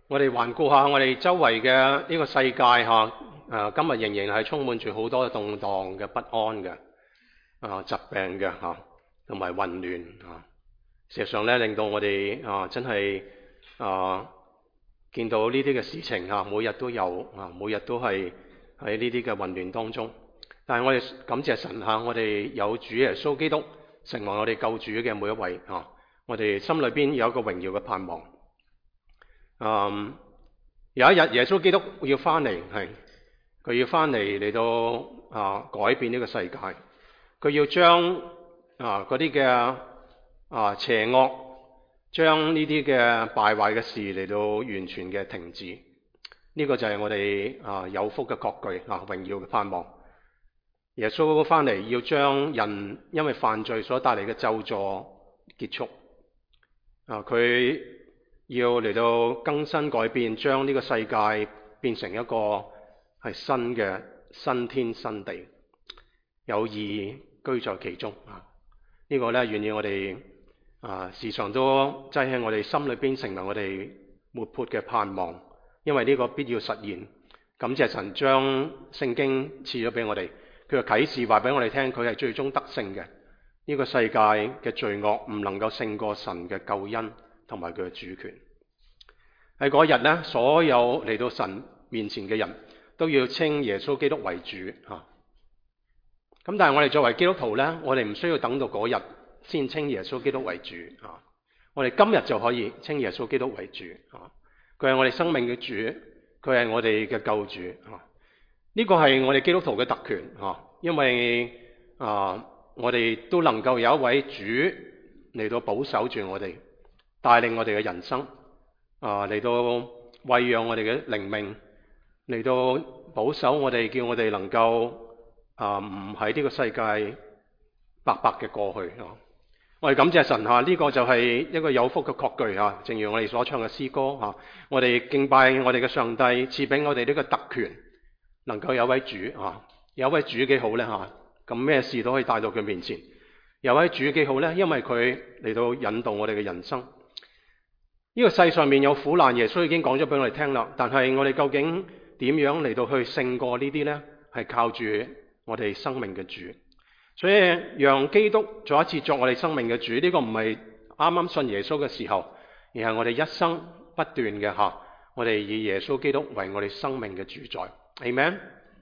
我哋環顧下我哋周圍嘅呢個世界嚇，今日仍然係充滿住好多動盪嘅不安嘅，疾病嘅嚇，同埋混亂嚇。事實上咧，令到我哋真係見到呢啲嘅事情嚇，每日都有每日都係喺呢啲嘅混亂當中。但係我哋感謝神嚇，我哋有主耶穌基督成為我哋救主嘅每一位嚇，我哋心裏邊有一個榮耀嘅盼望。有一日耶穌基督要翻嚟，佢要翻嚟到改變呢個世界，佢要將嗰啲嘅邪惡，將呢啲嘅敗壞嘅事嚟到完全嘅停止。呢個就係我哋有福嘅確據榮耀嘅盼望。耶穌翻嚟要將人因為犯罪所帶嚟嘅咒詛結束，佢要嚟到更新改變，將呢個世界變成一個係新嘅新天新地，有義居在其中呢個呢，願意我哋時常都擠喺我哋心裏邊，成為我哋活潑嘅盼望，因為呢個必要實現。感謝神將聖經賜咗俾我哋，佢嘅啟示話俾我哋聽，佢係最終得勝嘅。呢個世界嘅罪惡唔能夠勝過神嘅救恩同埋佢嘅主權。喺嗰日呢，所有嚟到神面前嘅人都要稱耶穌基督為主咁但係我哋作為基督徒呢，我哋唔需要等到嗰日先稱耶穌基督為主我哋今日就可以稱耶穌基督為主佢係我哋生命嘅主，佢係我哋嘅救主呢個係我哋基督徒嘅特權因為我哋都能夠有一位主嚟到保守住我哋，帶領我哋嘅人生嚟到餵養我哋嘅靈命，嚟到保守我哋，叫我哋能夠唔喺呢個世界白白嘅過去我哋感謝神呢個就係一個有福嘅確據正如我哋所唱嘅詩歌我哋敬拜我哋嘅上帝，賜俾我哋呢個特權，能夠有位主有位主幾好呢咁咩事都可以帶到佢面前。有位主幾好呢？因為佢嚟到引導我哋嘅人生。呢個世上面有苦難，耶穌已經講咗俾我哋聽啦。但係我哋究竟點樣嚟到去勝過呢啲呢？係靠住我哋生命嘅主。所以讓基督再一次作我哋生命嘅主，呢個唔係啱啱信耶穌嘅時候，而係我哋一生不斷嘅我哋以耶穌基督為我哋生命嘅主宰。Amen。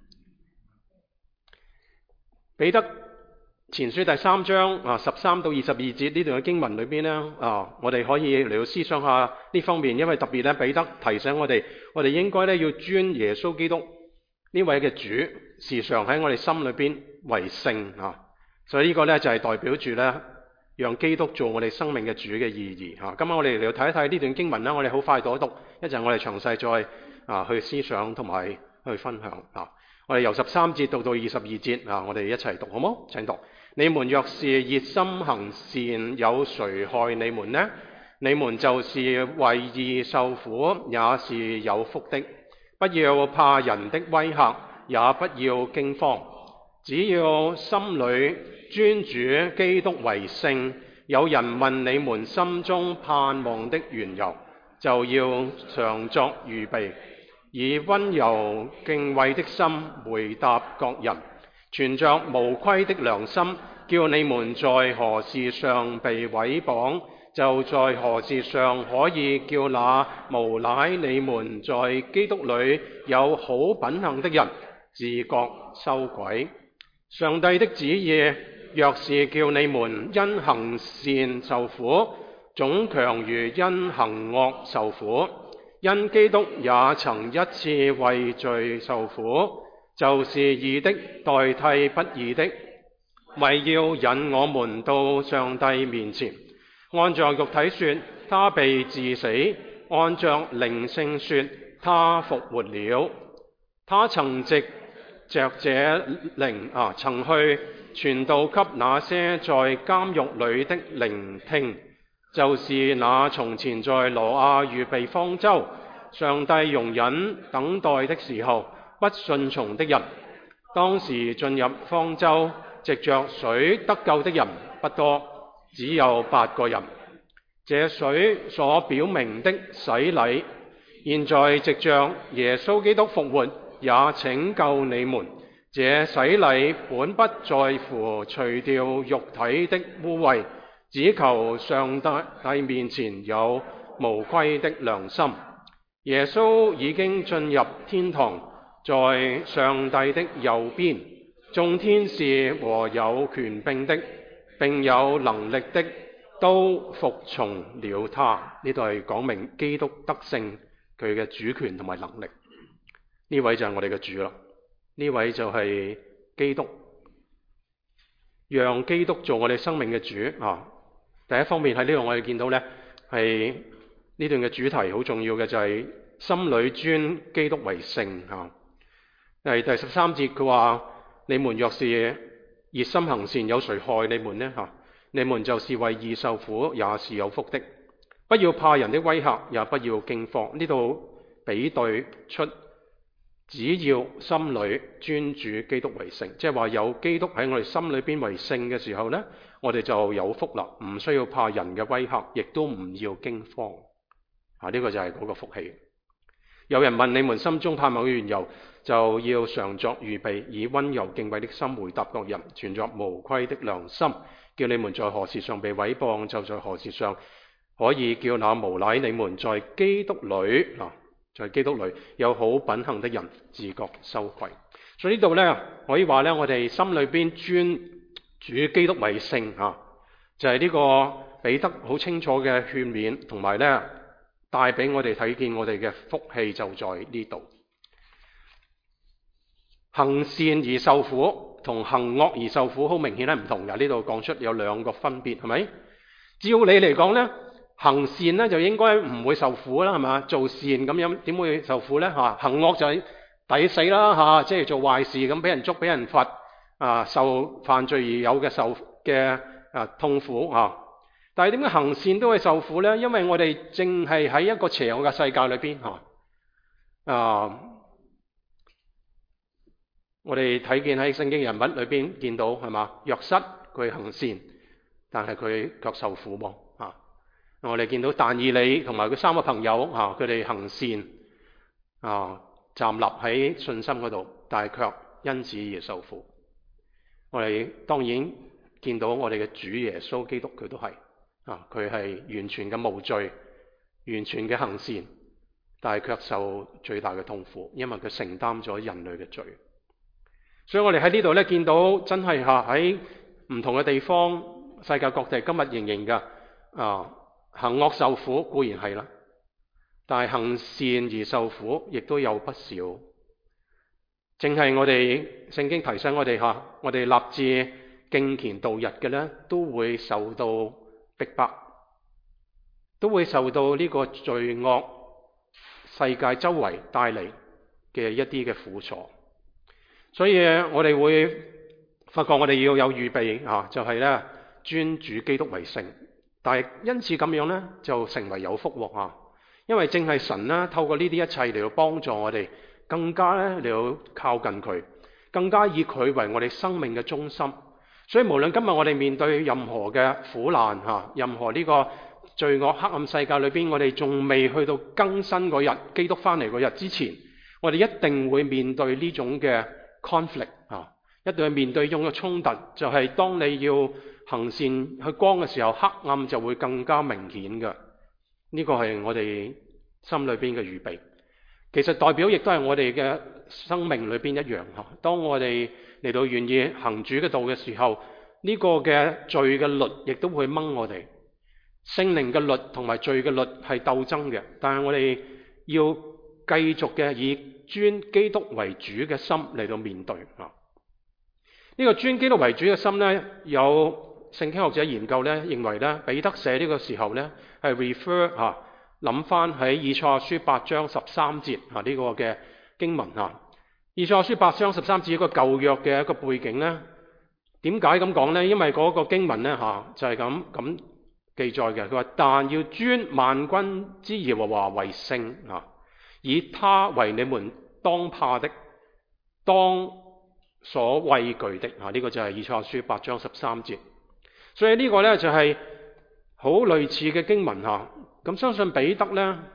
彼得前書第3章13到22節呢段嘅經文裏邊呢我哋可以嚟到思想下呢方面，因為特別咧彼得提醒我哋應該咧要尊耶穌基督呢位嘅主時常喺我哋心裏邊為聖所以呢個咧就係代表住咧讓基督做我哋生命嘅主嘅意義今晚我哋嚟到睇一睇呢段經文啦，我哋好快讀一讀，一陣我哋詳細再去思想同埋去分享我哋由13節讀到22節我哋一齊讀好冇？請讀。你們若是熱心行善，有誰害你們呢？你們就是為義受苦，也是有福的。不要怕人的威嚇，也不要驚慌，只要心裏尊主基督為聖。有人問你們心中盼望的緣由，就要常作預備，以溫柔敬畏的心回答各人，存着無虧的良心，叫你們在何事上被毀謗，就在何事上可以叫那誣賴你們在基督裏有好品行的人自覺羞愧。上帝的旨意若是叫你們因行善受苦，總強如因行惡受苦。因基督也曾一次為罪受苦，就是義的代替不義的，為要引我們到上帝面前。按着肉體說，他被治死；按着靈性說，他復活了。他曾藉着這靈曾去傳道給那些在監獄裏的聆聽，就是那從前在羅亞預備方舟，上帝容忍等待的時候不順從的人。當時進入方舟藉着水得救的人不多，只有8個人。這水所表明的洗禮， 現在藉着耶穌基督復活，也拯救你們。這洗禮本不在乎除掉肉體的污穢，只求上帝面前有無虧的良心。耶穌已經進入天堂，在上帝的右邊，眾天使和有權柄的並有能力的都服從了他。呢度係講明基督得勝，佢嘅主權同埋能力。呢位就係我哋嘅主啦，呢位就係基督，讓基督做我哋生命嘅主啊！第一方面喺呢度我哋見到呢，係呢段嘅主題好重要嘅，就係心裏尊基督為聖啊！第13節佢話：你們若是熱心行善，有誰害你們呢？你們就是為義受苦，也是有福的。不要怕人的威嚇，也不要驚慌。呢度比對出，只要心裏尊主基督為聖，即係話有基督喺我哋心裏邊為聖嘅時候呢，我哋就有福啦，唔需要怕人嘅威嚇，亦都唔要驚慌。呢個就係嗰個福氣。有人問你們心中盼望嘅緣由，就要常作預備，以溫柔敬畏的心回答各人，存着無虧的良心，叫你們在何事上被毀謗，就在何事上可以叫那無賴你們在基督裏在基督裏有好品行的人自覺羞愧。所以呢度呢，可以話呢，我哋心裏邊尊主基督為聖就係呢個彼得好清楚嘅勸勉，同埋呢帶俾我哋睇見我哋嘅福氣就在呢度。行善而受苦同行惡而受苦好明顯係唔同嘅，呢度講出有兩個分別，係咪？照理嚟講呢，行善呢就應該唔會受苦啦，係嘛？做善咁樣點會受苦呢？行惡就係抵死啦，即係做壞事咁俾人捉俾人罰受犯罪而有嘅受嘅痛苦但係點解行善都會受苦呢？因為我哋正係喺一個邪惡嘅世界裏邊我哋睇見喺聖經人物裏邊見到係嘛？約瑟佢行善，但係佢卻受苦喎我哋見到但以理同埋佢三個朋友佢哋行善站立喺信心嗰度，但係卻因此而受苦。我哋當然見到我哋嘅主耶穌基督，佢都係佢係完全嘅無罪，完全嘅行善，但係卻受最大嘅痛苦，因為佢承擔咗人類嘅罪。所以我哋喺呢度咧見到真係喺唔同嘅地方，世界各地今日仍然嘅行惡受苦固然係啦，但係行善而受苦亦都有不少。正係我哋聖經提醒我哋我哋立志敬虔度日嘅咧，都會受到逼迫，都會受到呢個罪惡世界周圍帶嚟嘅一啲嘅苦楚。所以我哋會發覺我哋要有預備就係咧尊主基督為聖。但係因此咁樣咧，就成為有福因為正係神咧透過呢啲一切嚟到幫助我哋，更加咧嚟到靠近佢，更加以佢為我哋生命嘅中心。所以無論今日我哋面對任何嘅苦難任何呢個罪惡黑暗世界裏邊，我哋仲未去到更新嗰日，基督翻嚟嗰日之前，我哋一定會面對呢種嘅 conflict 一定會面對呢種嘅衝突，就係當你要行善去光嘅時候，黑暗就會更加明顯嘅。呢個係我哋心裏邊嘅預備，其實代表亦都係我哋嘅生命裏邊一樣。當我哋嚟到願意行主嘅道嘅時候，呢個嘅罪嘅律亦都會掹我哋。聖靈嘅律同埋罪嘅律係鬥爭嘅，但係我哋要繼續嘅以尊基督為主嘅心嚟到面對呢個尊基督為主嘅心呢，有聖經學者研究呢，認為呢，彼得寫呢個時候呢，係 refer 諗翻喺以賽亞書8章13節呢個嘅經文以賽亞書8章13節一個舊約嘅一個背景呢，點解咁講呢？因為嗰個經文呢就係咁記載嘅，佢話但要尊萬軍之耶和華為聖以他為你們當怕的，當所畏懼的呢個就係以賽亞書8章13節。所以呢個呢，就係好類似嘅經文咁相信彼得呢，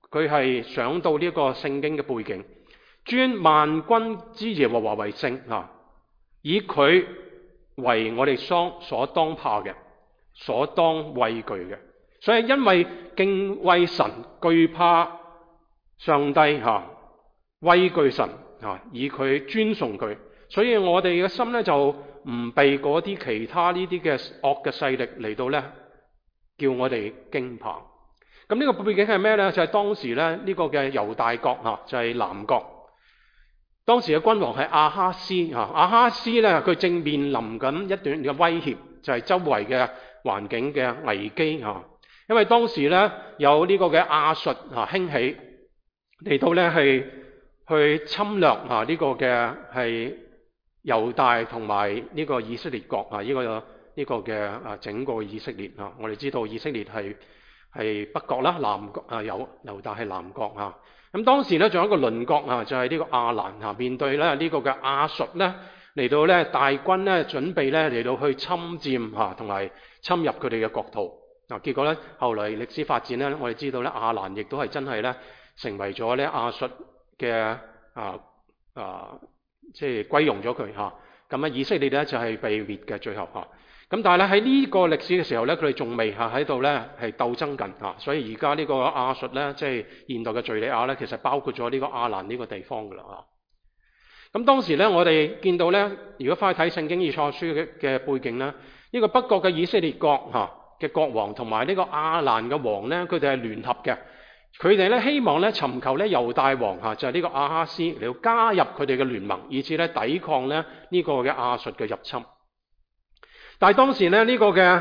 佢係想到呢個聖經嘅背景，尊萬軍之耶和華為聖以佢為我哋所當怕嘅，所當畏懼嘅。所以因為敬畏神、懼怕上帝畏懼神以佢尊崇佢，所以我哋嘅心咧就唔被嗰啲其他呢啲嘅惡嘅勢力嚟到咧叫我哋驚怕。咁呢個背景係咩咧？就係當時咧呢個嘅猶大國就係南國。當時嘅君王係亞哈斯亞哈斯咧佢正面臨緊一段嘅威脅，就係周圍嘅環境嘅危機因為當時咧有呢個嘅亞述興起嚟到咧係去侵略呢個嘅係猶大同埋呢個以色列國呢個嘅整個以色列我哋知道以色列係北國啦，南國猶大係南國咁當時咧仲有一個鄰國就係呢個亞蘭面對咧呢個嘅亞述咧嚟到咧大軍咧準備咧嚟到去侵佔同埋侵入佢哋嘅國土結果咧後來歷史發展咧我哋知道咧亞蘭亦都係真係咧成為咗咧亞述嘅即係歸容咗佢咁以色列咧就係被滅嘅最後咁但係咧喺呢個歷史嘅時候咧，佢哋仲未喺度咧係鬥爭緊所以而家呢個亞述咧，即係現代嘅敘利亞咧，其實包括咗呢個亞蘭呢個地方噶啦咁當時咧，我哋見到咧，如果翻去睇聖經以賽亞書嘅背景咧，呢個北國嘅以色列國嘅國王同埋呢個亞蘭嘅王咧，佢哋係聯合嘅。佢哋咧希望咧尋求咧猶大王就係呢個亞哈斯嚟到加入佢哋嘅聯盟，以至咧抵抗咧呢個嘅亞述嘅入侵。但係當時咧呢個嘅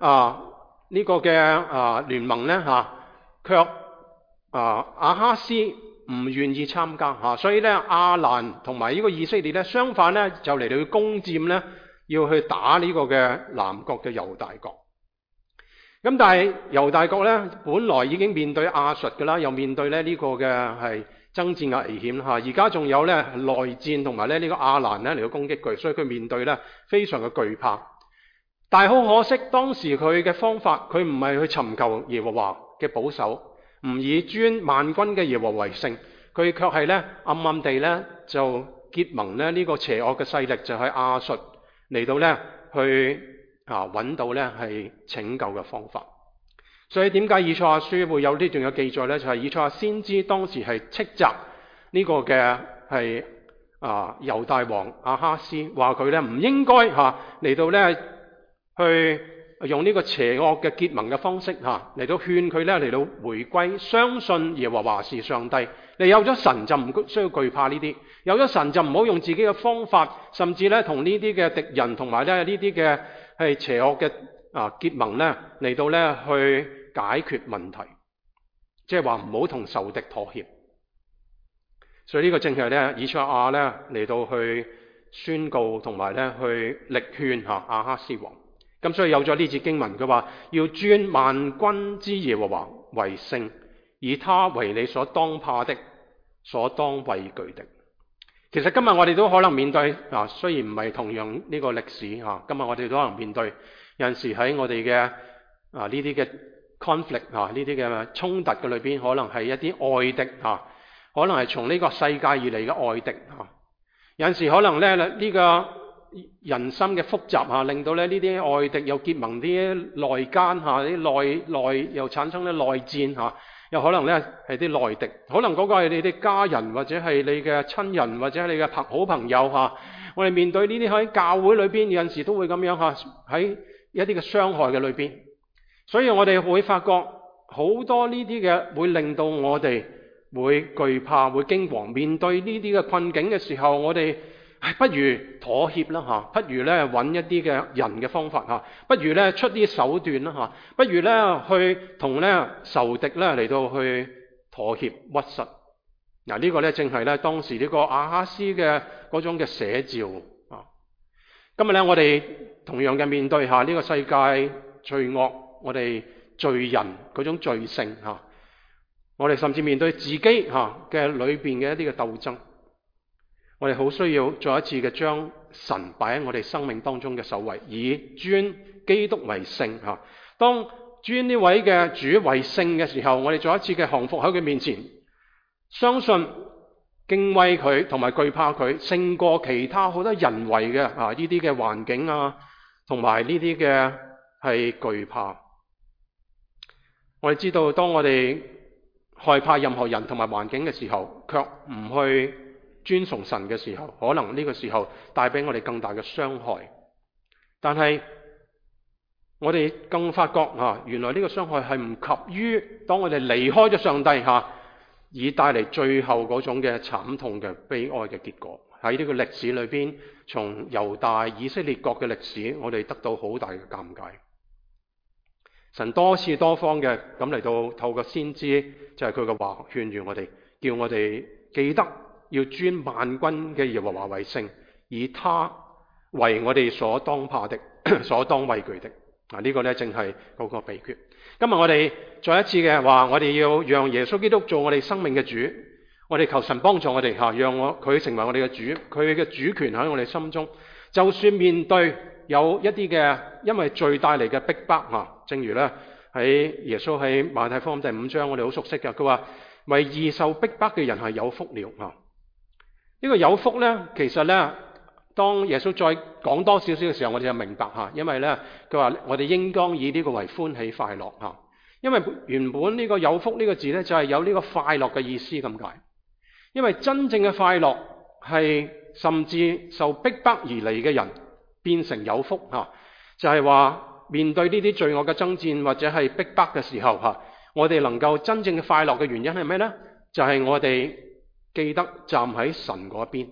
聯盟咧卻亞哈斯唔願意參加所以咧亞蘭同埋呢個以色列咧相反咧就嚟到去攻佔咧，要去打呢個嘅南國嘅猶大國。咁但係猶大國咧本來已經面對亞述㗎啦，又面對咧呢個嘅係爭戰嘅危險而家仲有咧內戰同埋咧呢個亞蘭咧嚟到攻擊佢，所以佢面對咧非常嘅懼怕。但係好可惜，當時佢嘅方法，佢唔係去尋求耶和華嘅保守，唔以尊萬軍嘅耶和華為聖，佢卻係咧暗暗地咧就結盟咧呢個邪惡嘅勢力，就係亞述嚟到咧去揾到咧係拯救嘅方法。所以點解以賽亞書會有呢段嘅記載咧？就係以賽亞先知當時係斥責呢個嘅係猶大王亞哈斯，話佢咧唔應該嚟到咧去用呢個邪惡嘅結盟嘅方式嚟到勸佢咧嚟到回歸，相信耶和華是上帝。你有咗神就唔需要懼怕呢啲，有咗神就唔好用自己嘅方法，甚至咧同呢啲嘅敵人同埋咧呢啲嘅係邪惡嘅結盟咧嚟到咧去解決問題，即係話唔好同仇敵妥協。所以呢個正係咧以賽亞咧嚟到去宣告同埋咧去力勸亞哈斯王。咁所以有咗呢節經文，佢話要尊萬軍之耶和華為聖，以他為你所當怕的，所當畏懼的。其實今日我哋都可能面對雖然唔係同樣呢個歷史今日我哋都可能面對有陣時喺我哋嘅呢啲嘅 conflict 呢啲嘅衝突嘅裏邊，可能係一啲外敵可能係從呢個世界而嚟嘅外敵有陣時可能咧呢個人心嘅複雜令到咧呢啲外敵又結盟啲內奸啲內又產生咧內戰又可能咧係啲內敵，可能嗰個係你哋家人或者係你嘅親人或者係你嘅好朋友我哋面對呢啲喺教會裏邊有陣時都會咁樣喺一啲嘅傷害嘅裏邊，所以我哋會發覺好多呢啲嘅會令到我哋會懼怕會驚惶，面對呢啲嘅困境嘅時候，我哋不如妥協啦不如咧揾一啲嘅人嘅方法不如咧出啲手段啦不如咧去同咧仇敵咧嚟到去妥協屈膝。呢個咧正係咧當時呢個亞哈斯嘅嗰種嘅寫照今日咧我哋同樣嘅面對呢個世界罪惡，我哋罪人嗰種罪性我哋甚至面對自己嘅裏邊嘅一啲嘅鬥爭。我哋好需要再一次嘅將神擺喺我哋生命當中嘅首位，以尊基督為聖當尊呢位嘅主為聖嘅時候，我哋再一次嘅降服喺佢面前，相信敬畏佢同埋懼怕佢，勝過其他好多人為嘅呢啲嘅環境啊，同埋呢啲嘅係懼怕。我哋知道，當我哋害怕任何人同埋環境嘅時候，卻唔去尊崇神嘅時候，可能呢個時候帶俾我哋更大嘅傷害。但係我哋更發覺原來呢個傷害係唔及於當我哋離開咗上帝而帶嚟最後嗰種嘅慘痛嘅悲哀嘅結果。喺呢個歷史裏邊，從猶大以色列國嘅歷史，我哋得到好大嘅尷尬。神多次多方嘅咁嚟到透過先知，就係佢嘅話勸喻我哋，叫我哋記得要尊萬軍嘅耶和華為聖，以他為我哋所當怕的、所當畏懼的。呢個呢，正係嗰個秘訣。今日我哋再一次嘅話，我哋要讓耶穌基督做我哋生命嘅主，我哋求神幫助我哋讓佢成為我哋嘅主，佢嘅主權喺我哋心中。就算面對有一啲嘅因為罪帶嚟嘅逼迫正如呢喺耶穌喺馬太福音第5章，我哋好熟悉嘅，佢話為義受逼迫嘅人係有福了呢個有福呢，其實呢，當耶穌再講多少少嘅時候，我哋就明白因為呢，佢話我哋應當以呢個為歡喜快樂因為原本呢個有福呢個字呢，就係有呢個快樂嘅意思咁解。因為真正嘅快樂係甚至受逼迫而嚟嘅人變成有福就係話面對呢啲罪惡嘅爭戰或者係逼迫嘅時候我哋能夠真正嘅快樂嘅原因係咩呢？就係我哋記得站喺神嗰邊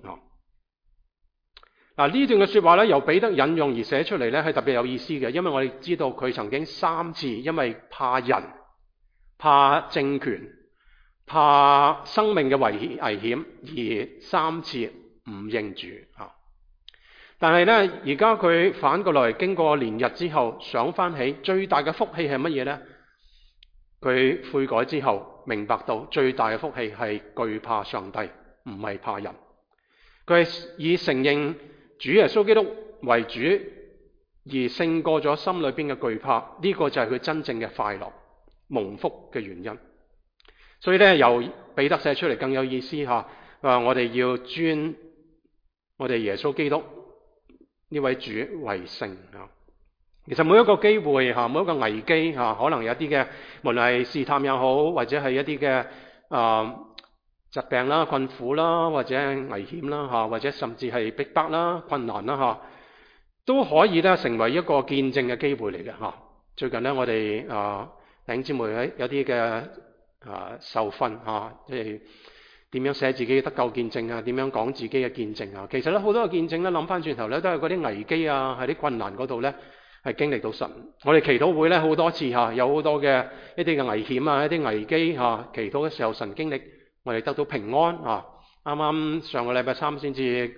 呢段嘅說話呢，由彼得引用而寫出嚟呢，係特別有意思嘅，因為我哋知道佢曾經3次因為怕人、怕政權、怕生命嘅危險而3次唔認主但係呢，而家佢反過來經過連日之後想翻起，最大嘅福氣係乜嘢呢？佢悔改之後明白到最大嘅福氣係懼怕上帝，唔係怕人。佢係以承認主耶穌基督為主而勝過咗心裏邊嘅懼怕，呢個就係佢真正嘅快樂蒙福嘅原因。所以呢，由彼得寫出嚟更有意思我哋要尊我哋耶穌基督呢位主為聖其實每一個機會每一個危機可能有啲嘅，無論係試探也好，或者係一啲嘅疾病啦、困苦啦，或者危險啦或者甚至係逼迫啦、困難啦都可以咧成為一個見證嘅機會嚟嘅最近呢，我哋弟兄姊妹喺有啲嘅受訓即係點樣寫自己得救見證點樣講自己嘅見證其實咧好多嘅見證咧諗翻轉頭咧，都係嗰啲危機喺啲困難嗰度咧係經歷到神。我哋祈禱會咧好多次有好多嘅一啲嘅危險一啲危機祈禱嘅時候，神經歷我哋得到平安啱啱上個禮拜3先至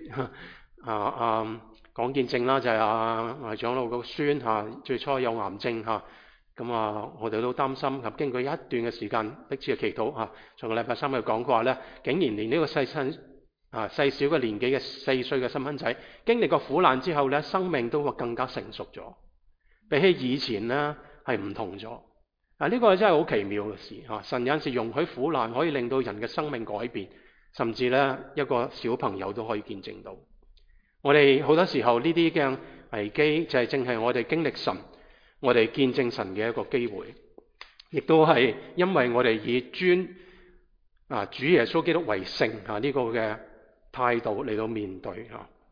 講見證啦，就係長老個孫最初有癌症咁我哋都擔心經過一段嘅時間迫切嘅祈禱上個禮拜3佢講過話咧，竟然連呢個細小嘅年紀嘅4歲嘅細蚊仔經歷過苦難之後咧，生命都會更加成熟咗，比起以前咧係唔同咗呢個真係好奇妙嘅事神有陣時容許苦難可以令到人嘅生命改變，甚至咧一個小朋友都可以見證到。我哋好多時候呢啲嘅危機就係正係我哋經歷神，我哋見證神嘅一個機會，亦都係因為我哋以尊主耶穌基督為聖呢個嘅態度嚟到面對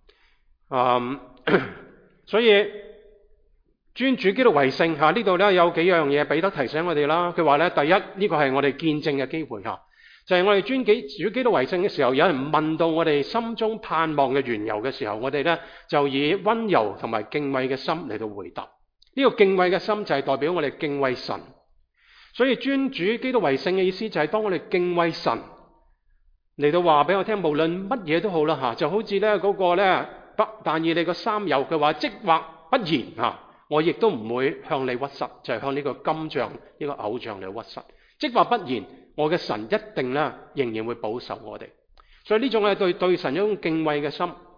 所以尊主基督為聖呢度咧有幾樣嘢彼得提醒我哋啦。佢話咧，第一呢個係我哋見證嘅機會就係我哋尊主基督為聖嘅時候，有人問到我哋心中盼望嘅緣由嘅時候，我哋咧就以溫柔同埋敬畏嘅心嚟到回答。呢個敬畏嘅心就係代表我哋敬畏神。所以尊主基督為聖嘅意思就係當我哋敬畏神嚟到話俾我聽，無論乜嘢都好啦就好似咧嗰個咧但以理個三友佢話，即或不然我亦都唔會向你屈膝，就係向呢個金像呢個偶像嚟屈膝。即或不然，我嘅神一定咧仍然會保守我哋。所以呢種係對神一種敬畏嘅心。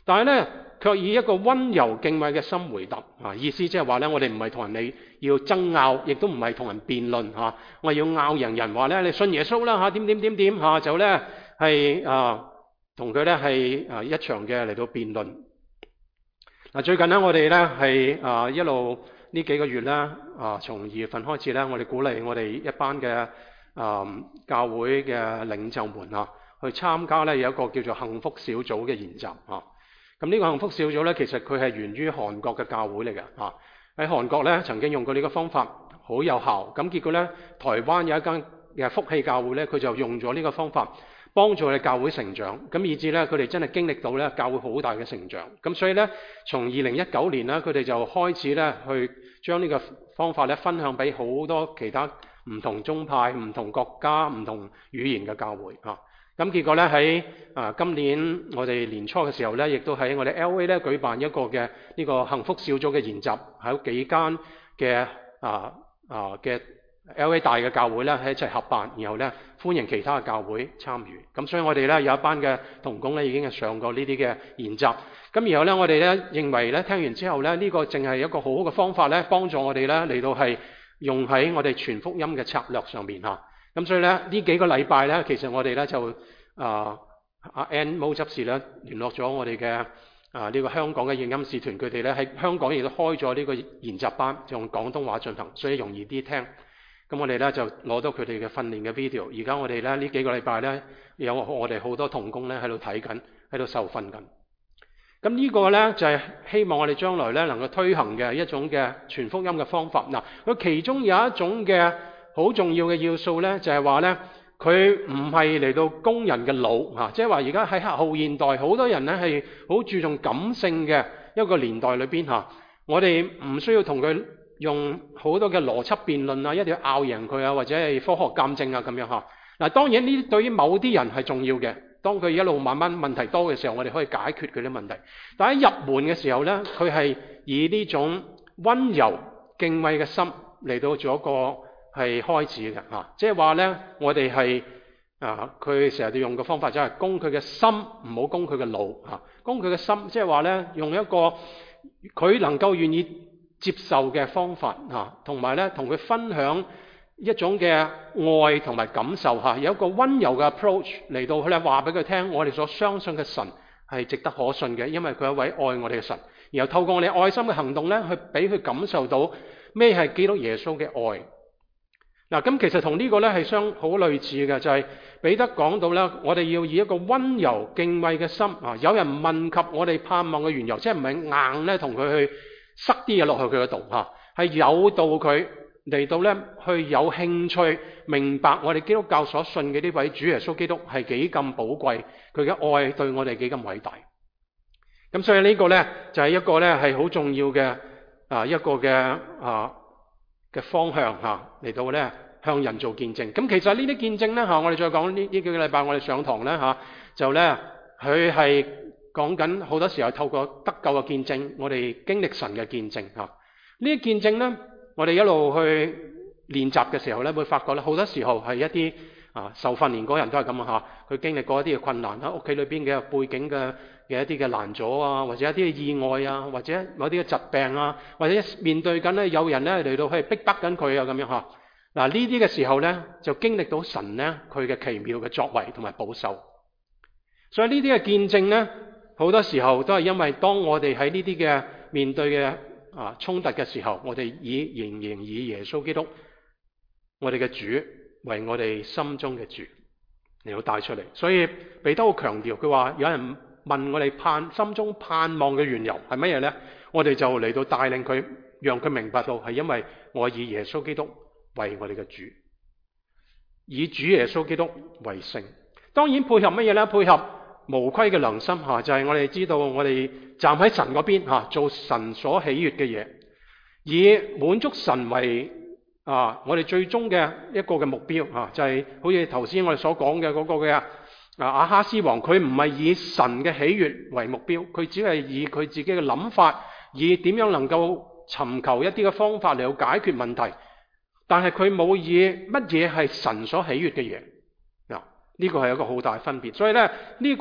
但係咧卻以一個溫柔敬畏嘅心回答意思即係話咧，我哋唔係同人哋要爭拗，亦都唔係同人辯論我要拗贏人話咧，你信耶穌啦點就咧係同佢咧係一場嘅嚟到辯論。最近咧我哋咧係一路呢幾個月咧從2月份開始咧，我哋鼓勵我哋一班嘅教會嘅領袖們去參加咧有一個叫做幸福小組嘅研習咁呢個幸福小組咧，其實佢係源於韓國嘅教會嚟嘅喺韓國咧曾經用過呢個方法，好有效。咁結果咧，台灣有一間嘅福氣教會咧，佢就用咗呢個方法幫助我哋教會成長。咁以至咧，佢哋真係經歷到咧教會好大嘅成長。咁所以咧，從2019年咧，佢哋就開始咧去將呢個方法咧分享俾好多其他唔同宗派、唔同國家、唔同語言嘅教會咁結果咧喺今年我哋年初嘅時候咧，亦都喺我哋 LA 咧舉辦一個嘅呢個幸福小組嘅研習，喺幾間嘅嘅 LA 大嘅教會咧喺一齊合辦，然後咧歡迎其他嘅教會參與。咁所以我哋咧有一班嘅同工咧已經係上過呢啲嘅研習。咁然後咧我哋咧認為咧聽完之後咧呢個淨係一個好好嘅方法咧，幫助我哋咧嚟到係用喺我哋傳福音嘅策略上面咁所以咧呢幾個禮拜咧，其實我哋咧就阿 Ann Mo 執事咧聯絡咗我哋嘅呢個香港嘅應音使團，佢哋咧喺香港亦都開咗呢個研習班，用廣東話進行，所以容易啲聽。咁我哋咧就攞到佢哋嘅訓練嘅 video。而家我哋咧呢幾個禮拜咧有我哋好多同工咧喺度睇緊，喺度受訓緊。咁呢個咧就係希望我哋將來咧能夠推行嘅一種嘅傳福音嘅方法。佢其中有一種嘅好重要嘅要素咧，就係話咧，佢唔係嚟到攻人嘅腦即係話而家喺後現代，好多人咧係好注重感性嘅一個年代裏邊我哋唔需要同佢用好多嘅邏輯辯論一定要拗贏佢或者係科學鑑證咁樣嗱，當然呢啲對於某啲人係重要嘅，當佢一路慢慢問題多嘅時候，我哋可以解決佢啲問題。但喺入門嘅時候咧，佢係以呢種溫柔敬畏嘅心嚟到做一個係開始嘅即係話咧，我哋係佢成日都用嘅方法就係攻佢嘅心，唔好攻佢嘅腦攻佢嘅心，即係話咧用一個佢能夠願意接受嘅方法同埋咧同佢分享一種嘅愛同埋感受有一個溫柔嘅 approach 嚟到佢咧話俾佢聽，我哋所相信嘅神係值得可信嘅，因為佢係一位愛我哋嘅神。然後透過我哋愛心嘅行動咧，去俾佢感受到咩係基督耶穌嘅愛。咁其實同呢個咧係好類似嘅，就係彼得講到咧，我哋要以一個溫柔敬畏嘅心有人問及我哋盼望嘅緣由，即係唔係硬咧同佢去塞啲嘢落去佢嗰度係誘導佢嚟到咧去有興趣明白我哋基督教所信嘅呢位主耶穌基督係幾咁寶貴，佢嘅愛對我哋幾咁偉大。咁所以呢個咧就係一個咧係好重要嘅一個嘅方向嚟到咧向人做見證。咁其實呢啲見證咧我哋再講呢幾個禮拜我哋上堂咧就咧佢係講緊好多時候透過得救嘅見證，我哋經歷神嘅見證呢啲見證咧，我哋一路去練習嘅時候咧，會發覺咧好多時候係一啲受訓練嗰人都係咁佢經歷過一啲嘅困難屋企裏邊嘅背景嘅一啲嘅難阻或者一啲嘅意外或者某啲嘅疾病或者面對緊咧有人咧嚟到去逼迫緊佢咁樣呢啲嘅時候咧就經歷到神咧佢嘅奇妙嘅作為同埋保守。所以呢啲嘅見證咧好多時候都係因為當我哋喺呢啲嘅面對嘅衝突嘅時候，我哋仍然以耶穌基督我哋嘅主為我哋心中嘅主嚟到帶出嚟。所以彼得好強調，佢話有人問我哋心中盼望嘅緣由係乜嘢呢？我哋就嚟到帶領佢，讓佢明白到係因為我以耶穌基督為我哋嘅主，以主耶穌基督為聖。當然配合乜嘢呢？配合無虧嘅良心就係我哋知道我哋站喺神嗰邊做神所喜悅嘅嘢，以滿足神為我哋最終嘅一個嘅目標就係好似頭先我哋所講嘅嗰個嘅亞哈斯王，佢唔係以神嘅喜悅為目標，佢只係以佢自己嘅諗法，以點樣能夠尋求一啲嘅方法嚟到解決問題，但係佢冇以乜嘢係神所喜悅嘅嘢。呢個係一個好大分別。所以咧呢個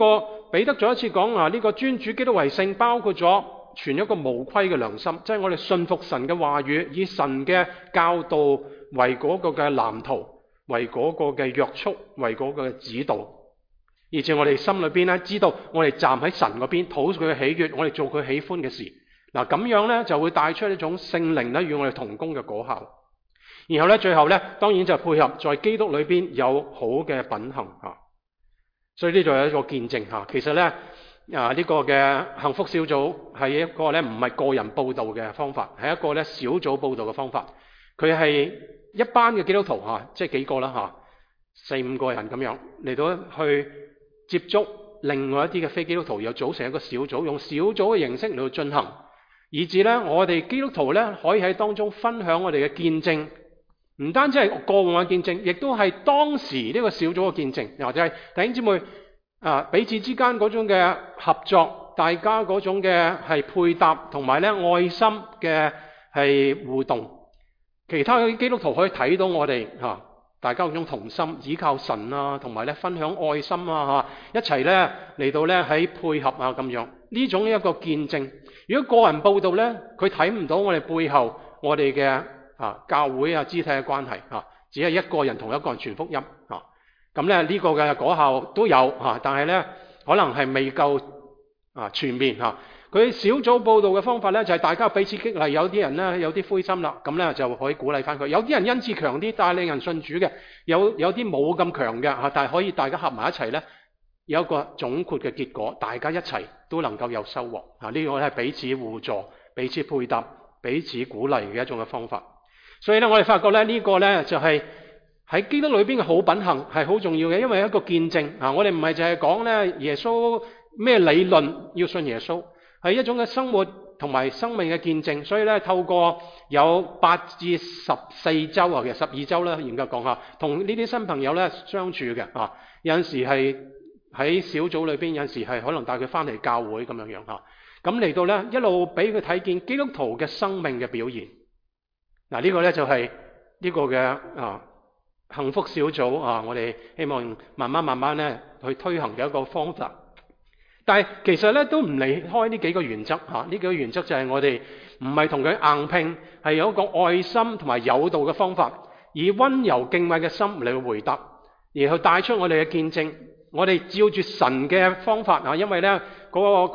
彼得再一次講呢個尊主基督為聖，包括咗存一個無虧嘅良心，即係我哋信服神嘅話語，以神嘅教導為嗰個嘅藍圖，為嗰個嘅約束，為嗰個嘅指導。而且我哋心裏邊咧知道，我哋站喺神嗰邊，討佢嘅喜悅，我哋做佢喜歡嘅事。嗱，咁樣咧就會帶出一種聖靈咧與我哋同工嘅果效。然後咧最後咧，當然就配合在基督裏邊有好嘅品行吓。所以呢度有一個見證吓。其實咧呢個嘅幸福小組係一個咧唔係個人佈道嘅方法，係一個咧小組佈道嘅方法。佢係一班嘅基督徒吓，即係幾個啦吓，4-5個人咁樣嚟到去接觸另外一啲嘅非基督徒，又組成一個小組，用小組嘅形式嚟到進行，以至咧我哋基督徒咧可以喺當中分享我哋嘅見證，唔單止係過往嘅見證，亦都係當時呢個小組嘅見證，又或者係弟兄姊妹彼此之間嗰種嘅合作，大家嗰種嘅係配搭，同埋咧愛心嘅係互動。其他嘅基督徒可以睇到我哋大家嗰種同心，倚靠神啊，同埋咧分享愛心啊一齊咧嚟到咧喺配合啊咁樣，呢種一個見證。如果個人佈道咧，佢睇唔到我哋背後我哋嘅教會肢體嘅關係只係一個人同一個人傳福音咁咧呢個嘅果效都有但係咧可能係未夠全面佢小組佈道嘅方法咧就係大家彼此激勵，有啲人咧有啲灰心啦，咁咧就可以鼓勵翻佢。有啲人恩賜強啲，帶領人信主嘅，有啲冇咁強嘅但係可以大家合埋一齊咧，有一個總括嘅結果，大家一齊都能夠有收穫呢個係彼此互助、彼此配搭、彼此鼓勵嘅一種嘅方法。所以咧，我哋發覺咧呢個咧就係喺基督裏邊嘅好品行係好重要嘅，因為一個見證我哋唔係淨係講咧耶穌咩理論要信耶穌。係一種嘅生活同埋生命嘅見證，所以咧透過有8至14周其實12周啦，研究講下，同呢啲新朋友咧相處嘅有陣時係喺小組裏邊，有陣時係可能帶佢翻嚟教會咁樣咁嚟到咧一路俾佢睇見基督徒嘅生命嘅表現。呢個咧就係呢個嘅幸福小組我哋希望慢慢咧去推行嘅一個方法。但係其實咧都唔離開呢幾個原則呢幾個原則就係我哋唔係同佢硬拼，係有一個愛心同埋誘導嘅方法，以溫柔敬畏嘅心嚟去回答，然後帶出我哋嘅見證。我哋照住神嘅方法因為咧嗰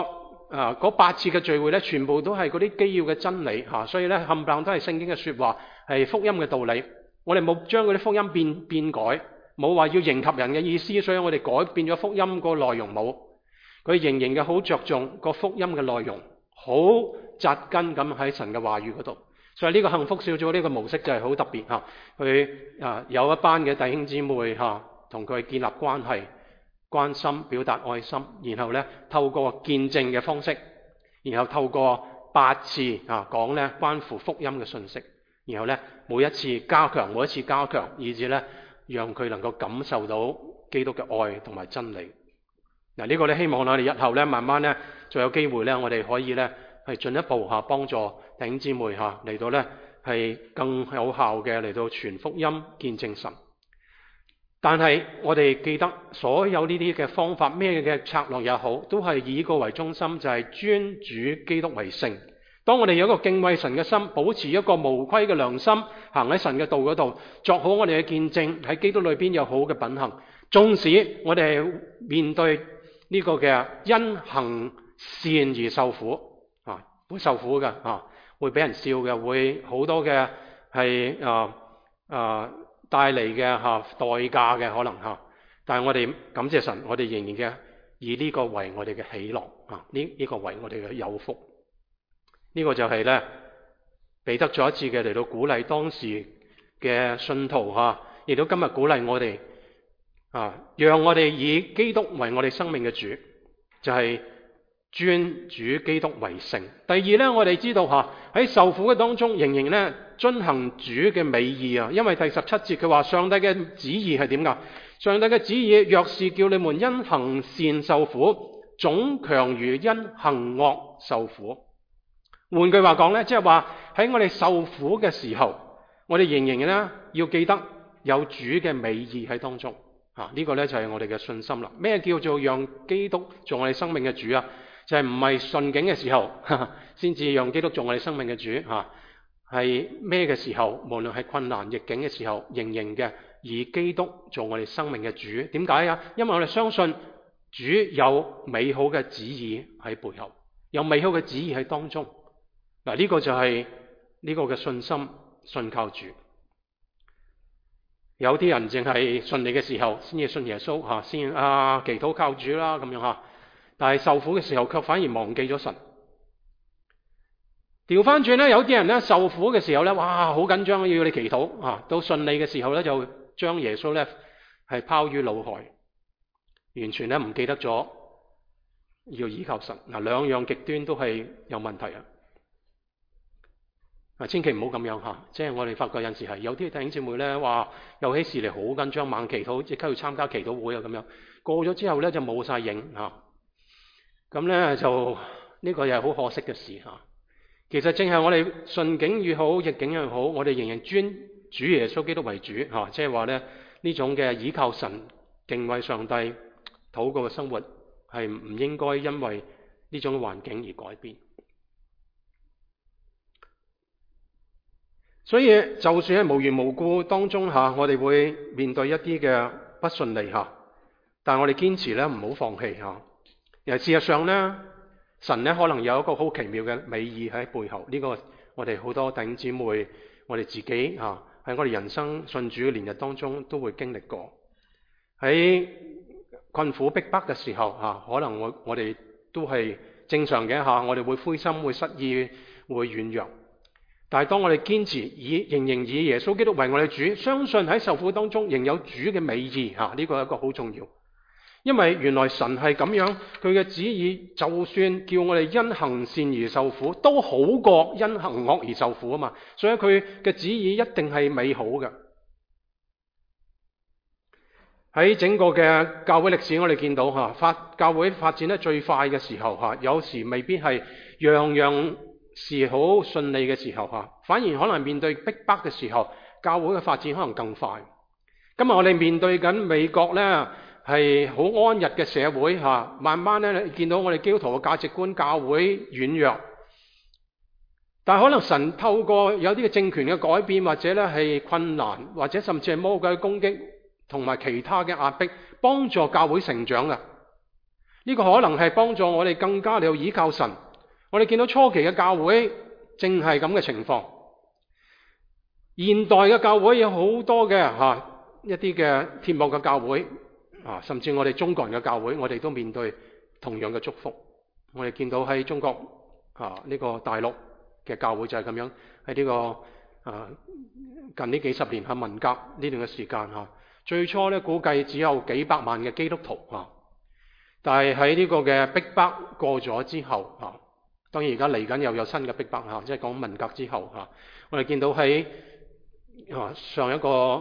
8次嘅聚會咧，全部都係嗰啲基要嘅真理所以咧冚唪唥都係聖經嘅說話，係福音嘅道理。我哋冇將嗰啲福音變改，冇話要迎合人嘅意思，所以我哋改變咗福音個內容冇。佢仍然嘅好着重個福音嘅內容，好扎根咁喺神嘅話語嗰度。所以呢個幸福小組呢個模式就係好特別佢有一班嘅弟兄姊妹同佢建立關係、關心、表達愛心，然後咧透過見證嘅方式，然後透過8次講咧關乎福音嘅信息，然後咧每一次加強，以至咧讓佢能夠感受到基督嘅愛同埋真理。呢個咧希望我哋日後咧慢慢咧再有機會咧，我哋可以咧係進一步幫助弟兄姊妹嚟到咧係更有效嘅嚟到傳福音、見證神。但係我哋記得所有呢啲嘅方法，咩嘅策略也好，都係以個為中心，就係尊主基督為聖。當我哋有一個敬畏神嘅心，保持一個無虧嘅良心，行喺神嘅道嗰度，作好我哋嘅見證，喺基督裏邊有好嘅品行。縱使我哋面對呢個嘅因行善而受苦會受苦嘅會俾人笑嘅，會好多嘅係帶嚟嘅代價嘅可能但係我哋感謝神，我哋仍然嘅以呢個為我哋嘅喜樂呢個為我哋嘅有福。呢個就係咧彼得再一次嘅嚟到鼓勵當時嘅信徒亦都今日鼓勵我哋讓我哋以基督為我哋生命嘅主，就係尊主基督為聖。第二咧，我哋知道喺受苦嘅當中，仍然咧遵行主嘅美意因為第17節佢話上帝嘅旨意係點噶？上帝嘅旨意若是叫你們因行善受苦，總強如因行惡受苦。換句話講咧，即係話喺我哋受苦嘅時候，我哋仍然咧要記得有主嘅美意喺當中呢個呢就係我哋嘅信心啦。咩叫做讓基督做我哋生命嘅主啊？就係唔係順境嘅時候先至讓基督做我哋生命嘅主啊？係咩嘅時候？無論係困難逆境嘅時候，仍然嘅以基督做我哋生命嘅主。點解啊？因為我哋相信主有美好嘅旨意喺背後，有美好嘅旨意喺當中。嗱，呢個就係呢個嘅信心，信靠主。有啲人淨係順利嘅時候先至信耶穌先祈禱靠主啦咁樣但係受苦嘅時候卻反而忘記咗神。調翻轉咧，有啲人咧受苦嘅時候咧，哇好緊張要你祈禱到順利嘅時候咧就將耶穌咧係拋於腦後，完全咧唔記得咗要依靠神。兩樣極端都係有問題千祈唔好咁樣即係我哋發覺有陣時係有啲弟兄姊妹咧話有起事嚟好緊張猛祈禱，即刻要參加祈禱會咁樣，過咗之後咧就冇晒影咁咧就呢個又係好可惜嘅事其實正係我哋順境與好逆境又好，我哋仍然尊主耶穌基督為主即係話咧呢種嘅倚靠神、敬畏上帝、禱告嘅生活係唔應該因為呢種環境而改變。所以就算係無緣無故當中我哋會面對一啲嘅不順利但係我哋堅持咧唔好放棄而事實上咧神咧可能有一個好奇妙嘅美意喺背後，呢個我哋好多弟兄姊妹，我哋自己喺我哋人生信主嘅年日當中都會經歷過。喺困苦逼迫嘅時候可能我哋都係正常嘅我哋會灰心、會失意、會軟弱。但係當我哋堅持仍然以耶穌基督為我哋主，相信喺受苦當中仍有主嘅美意呢個係一個好重要。因為原來神係咁樣，佢嘅旨意就算叫我哋因行善而受苦，都好過因行惡而受苦嘛。所以佢嘅旨意一定係美好嘅。喺整個嘅教會歷史，我哋見到教會發展得最快嘅時候有時未必係樣樣事好順利嘅時候反而可能面對逼迫嘅時候，教會嘅發展可能更快。今日我哋面對緊美國呢係好安逸嘅社會慢慢咧見到我哋基督徒嘅價值觀、教會軟弱，但係可能神透過有啲嘅政權嘅改變，或者咧係困難，或者甚至係魔鬼嘅攻擊同埋其他嘅壓迫，幫助教會成長嘅。呢個可能係幫助我哋更加嚟倚靠神。我哋見到初期嘅教會正係咁嘅情況，現代嘅教會有好多嘅一啲嘅鐵幕嘅教會甚至我哋中國人嘅教會，我哋都面對同樣嘅祝福。我哋見到喺中國呢個大陸嘅教會就係咁樣，喺呢個近呢幾十年文革呢段嘅時間最初咧估計只有幾百萬嘅基督徒但係喺呢個嘅逼迫過咗之後當然而家嚟緊又有新嘅逼迫即係講文革之後我哋見到喺上一個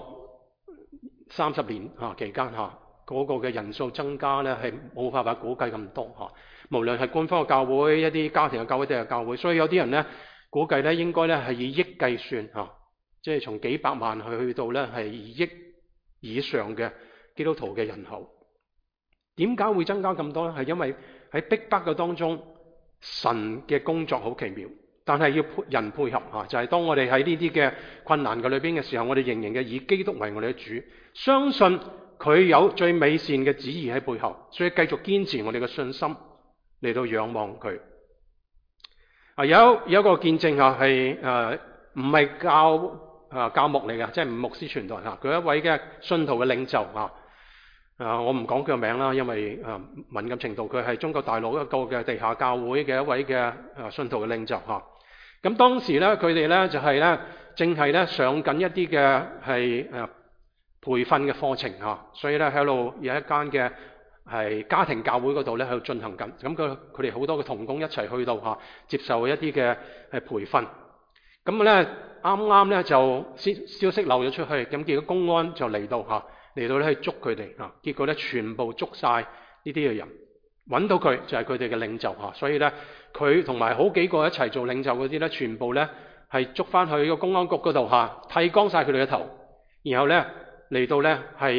30年期間嗰個嘅人數增加咧係冇辦法估計咁多無論係官方嘅教會、一啲家庭嘅教會定係教會，所以有啲人咧估計咧應該咧係以億計算即係從幾百萬去到咧係億以上嘅基督徒嘅人口。點解會增加咁多咧？係因為喺逼迫嘅當中，神嘅工作好奇妙，但係要人配合就係當我哋喺呢啲嘅困難嘅裏邊嘅時候，我哋仍然嘅以基督為我哋嘅主，相信佢有最美善嘅旨意喺背後，所以繼續堅持我哋嘅信心嚟到仰望佢。有一個見證係唔係教牧嚟嘅，即係牧師傳道佢一位嘅信徒嘅領袖我唔講佢嘅名啦，因為敏感程度，佢係中國大陸一個嘅地下教會嘅一位嘅信徒嘅領袖咁當時咧，佢哋咧就係咧正係咧上緊一啲嘅係培訓嘅課程所以咧喺度有一間嘅係家庭教會嗰度咧喺度進行緊。咁佢哋好多嘅同工一齊去到接受一啲嘅培訓。咁咧啱啱咧就消息漏咗出去，咁結果公安就嚟到咧去捉佢哋結果咧全部捉晒呢啲嘅人，揾到佢就係佢哋嘅領袖所以咧佢同埋好幾個一齊做領袖嗰啲咧，全部咧係捉翻去個公安局嗰度剃光晒佢哋嘅頭，然後咧嚟到咧係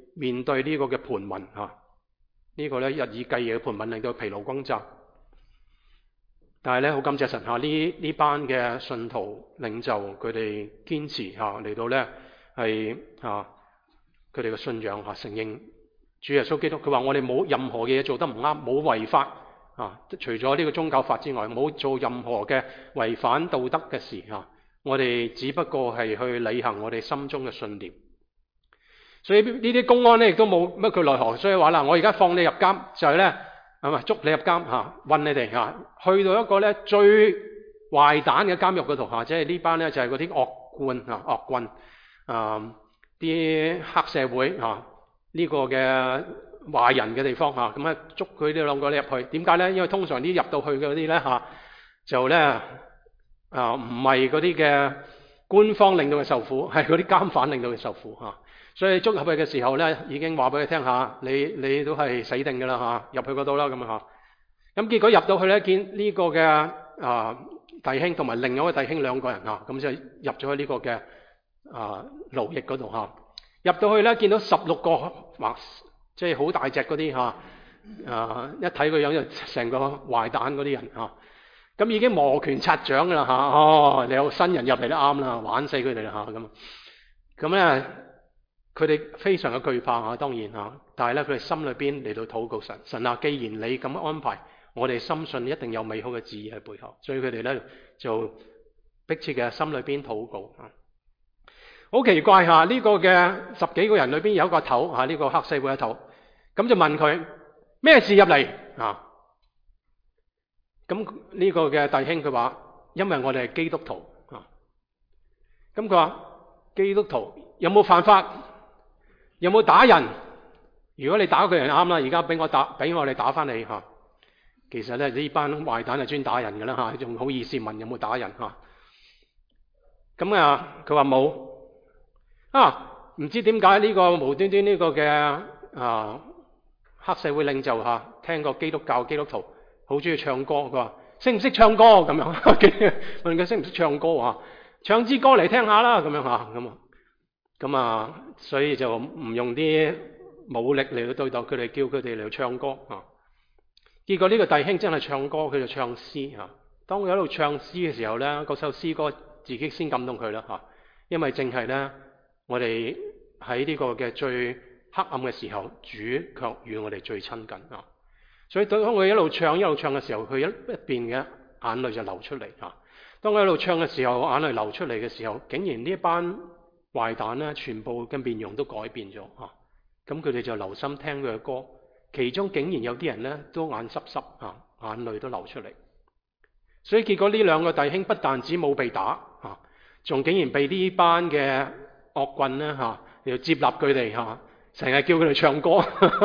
面對呢個嘅盤問呢個咧日以繼夜嘅盤問令到疲勞轟炸。但係咧好感謝神呢班嘅信徒領袖佢哋堅持嚟到咧係佢哋嘅信仰承認主耶穌基督。佢話我哋冇任何嘅嘢做得唔啱，冇違法除咗呢個宗教法之外，冇做任何嘅違反道德嘅事我哋只不過係去履行我哋心中嘅信念。所以呢啲公安咧亦都冇乜佢奈何，所以話啦，我而家放你入監，就係咧捉你入監韞你哋去到一個咧最壞蛋嘅監獄嗰度即係呢班咧就係嗰啲惡棍啲黑社會呢個嘅壞人嘅地方咁捉佢哋兩個入去。點解咧？因為通常啲入到去嗰啲咧就咧唔係嗰啲嘅官方令到佢受苦，係嗰啲監犯令到佢受苦所以捉入去嘅時候咧，已經話俾佢聽你都係死定㗎啦入去嗰度啦咁咁結果入到去咧，見呢個嘅弟兄同埋另外一個弟兄兩個人咁就入咗去呢個嘅牢獄嗰度入到去咧，見到16個即係好大隻嗰啲一睇個樣就成個壞蛋嗰啲人咁已經摩拳擦掌㗎啦你有新人入嚟都啱啦，玩死佢哋啦咁咧。佢哋非常嘅懼怕當然但係咧佢哋心裏邊嚟到禱告神既然你咁安排，我哋深信一定有美好嘅旨意喺背後，所以佢哋咧就迫切嘅心裏邊禱告好奇怪呢個嘅10幾個人裏邊有一個頭呢個黑社會嘅頭，咁就問佢咩事入嚟咁呢個嘅弟兄佢話因為我哋係基督徒咁佢話基督徒有冇犯法？有冇打人？如果你打佢人啱啦，而家俾我哋打翻你其實咧呢班壞蛋係專打人㗎啦仲好意思問有冇打人咁佢話冇唔知點解呢個無端端呢個嘅黑社會領袖聽過基督教基督徒好中意唱歌，佢話識唔識唱歌咁樣問佢識唔識唱歌唱支歌嚟聽下啦咁樣咁所以就唔用啲武力嚟到對待佢哋，叫佢哋嚟唱歌結果呢個弟兄真係唱歌，佢就唱詩當佢喺度唱詩嘅時候咧，嗰首詩歌自己先感動佢啦因為正係咧我哋喺呢個嘅最黑暗嘅時候，主卻與我哋最親近所以當佢一路唱嘅時候，佢一邊嘅眼淚就流出嚟當佢一路唱嘅時候，眼淚流出嚟嘅時候，竟然呢一班壞蛋咧，全部嘅面容都改變咗咁佢哋就留心聽佢嘅歌，其中竟然有啲人咧都眼濕濕眼淚都流出嚟。所以結果呢兩個弟兄不但止冇被打仲竟然被呢班嘅惡棍咧又接納佢哋成日叫佢哋唱歌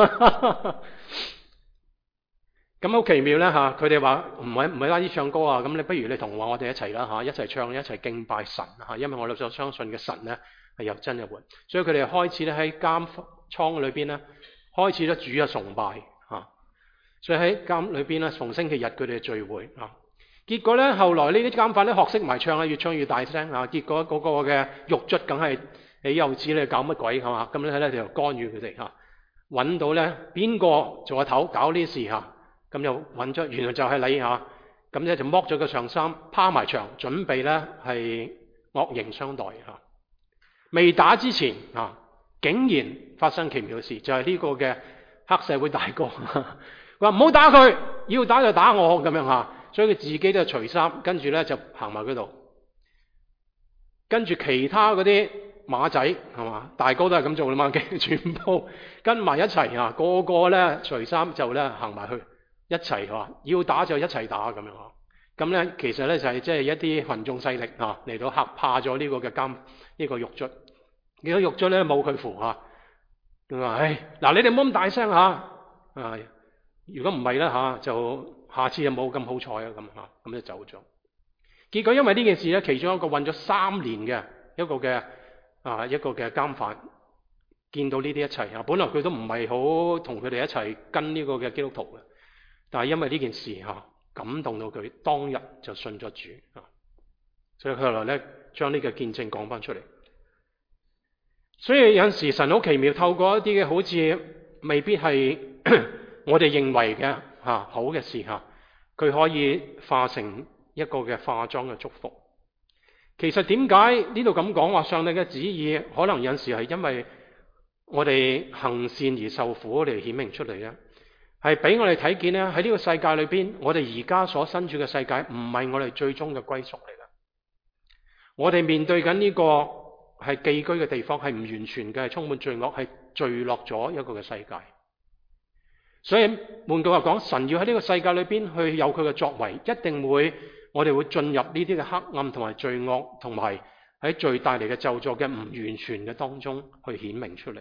咁好奇妙咧佢哋話唔係單止唱歌咁你不如你同我哋一齊啦一齊唱一齊敬拜神因為我哋所相信嘅神咧係有真有活。所以佢哋開始咧喺監倉裏邊咧開始咧主日崇拜所以喺監裏邊咧逢星期日佢哋聚會結果咧後來呢啲監犯咧學識埋唱越唱越大聲結果嗰個嘅獄卒梗係你幼稚你搞乜鬼係嘛？咁咧就干預佢哋揾到咧邊個做阿頭搞呢事咁就揾咗原來就係你咁咧就剝咗個上衫趴埋牆準備咧係惡刑相待未打之前竟然發生奇妙嘅事，就係呢個嘅黑社會大哥話唔好打佢，要打就打我咁樣所以佢自己都係除衫，跟住咧就行埋嗰度，跟住其他嗰啲馬仔係嘛，大哥都係咁做啦嘛，全部跟埋一齊個個咧除衫就咧行埋去一齊要打就一齊打咁樣咁咧其實咧就係即係一啲群眾勢力嚟到嚇怕咗呢個嘅呢個獄卒。呢個獄卒咧冇佢符佢話嗱你哋唔好咁大聲如果唔係咧就下次就冇咁好彩咁就走咗。結果因為呢件事咧，其中一個困咗3年嘅一個嘅監犯，見到呢啲一切本來佢都唔係好同佢哋一齊跟呢個嘅基督徒嘅，但係因為呢件事感動到佢，當日就信咗主所以佢後來咧將呢個見證講翻出嚟。 所以有陣時神好奇妙，透過一啲嘅好似未必係我哋認為嘅好嘅事佢可以化成一個嘅化妝嘅祝福。其實點解呢度咁講話上帝嘅旨意，可能有陣時係因為我哋行善而受苦嚟顯明出嚟咧，係俾我哋睇見咧，喺呢個世界裏邊，我哋而家所身處嘅世界唔係我哋最終嘅歸屬嚟嘅。我哋面對緊呢個係寄居嘅地方，係唔完全嘅，係充滿罪惡，係墜落咗一個嘅世界。所以換句話講，神要喺呢個世界裏邊去有佢嘅作為，一定會我哋會進入呢啲嘅黑暗同埋罪惡，同埋喺罪帶嚟嘅咒詛嘅唔完全嘅當中去顯明出嚟。